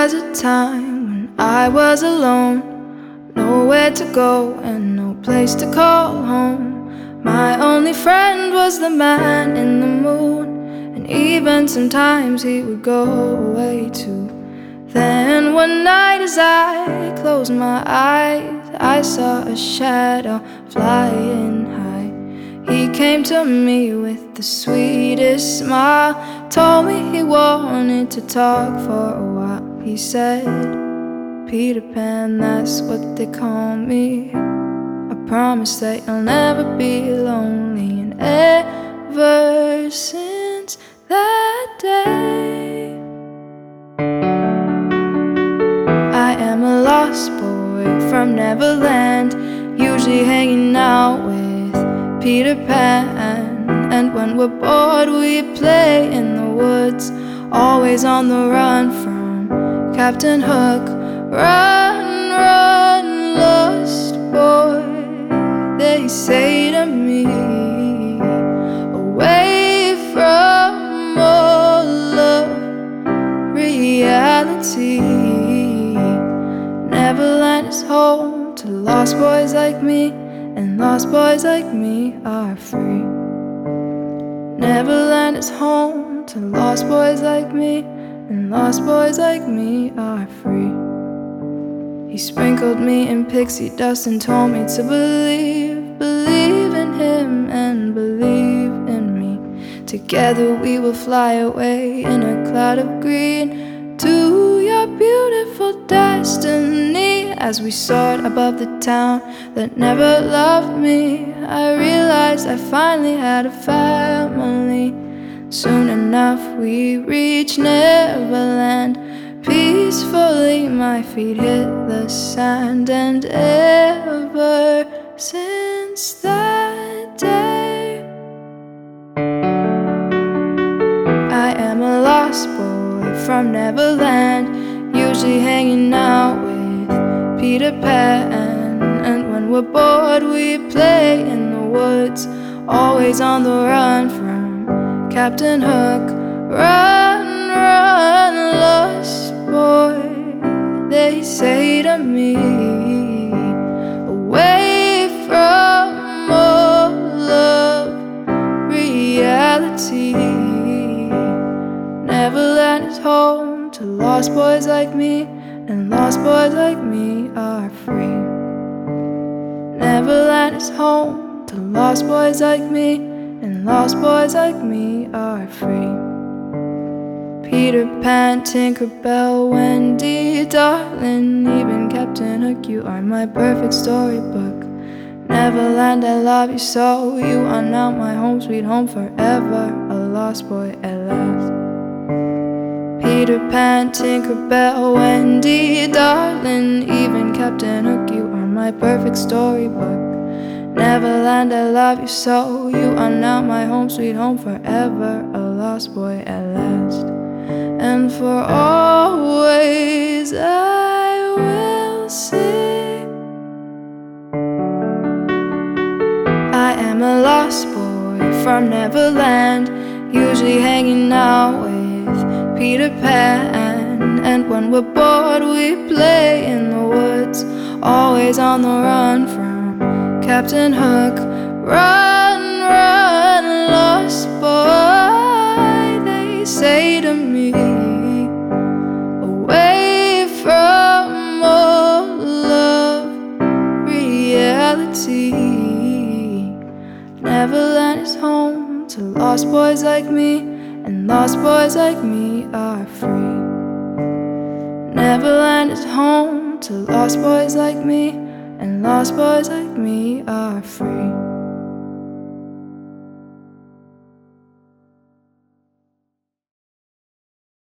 was a time when I was alone, nowhere to go and no place to call home. My only friend was the man in the moon, and even sometimes he would go away too. Then one night as I closed my eyes, I saw a shadow flying high. He came to me with the sweetest smile, told me he wanted to talk for a while. He said, "Peter Pan, that's what they call me. I promise that you'll never be lonely." And ever since that day, I am a lost boy from Neverland, usually hanging out with Peter Pan. And when we're bored we play in the woods, always on the run from Captain Hook. Run, run, lost boy, they say to me, away from all of reality. Neverland is home to lost boys like me, and lost boys like me are free. Neverland is home to lost boys like me, and lost boys like me are free. He sprinkled me in pixie dust and told me to believe in him and believe in me. Together we will fly away in a cloud of green to your beautiful destiny. As we soared above the town that never loved me, I realized I finally had a family. Soon enough we reached Neverland. Peacefully my feet hit the sand, and ever since that day, I am a lost boy from Neverland, usually hanging out with Peter Pan. And when we're bored we play in the woods, always on the run from Captain Hook. Run, run, lost boy, they say to me, away from all of reality. Neverland is home to lost boys like me, and lost boys like me are free. Neverland is home to lost boys like me, and lost boys like me are free. Peter Pan, Tinker Bell, Wendy, darling, even Captain Hook, you are my perfect storybook. Neverland, I love you so, you are now my home, sweet home forever, a lost boy at last. Peter Pan, Tinker Bell, Wendy, darling, even Captain Hook, you are my perfect storybook. Neverland, I love you so, you are now my home, sweet home forever, a lost boy at last. And for always I will sing, I am a lost boy from Neverland, usually hanging out with Peter Pan. And when we're bored we play in the woods, always on the run from Captain Hook. Run, run, lost boy, they say to me, away from all of reality. Neverland is home to lost boys like me, and lost boys like me are free. Neverland is home to lost boys like me, and lost boys like me are free.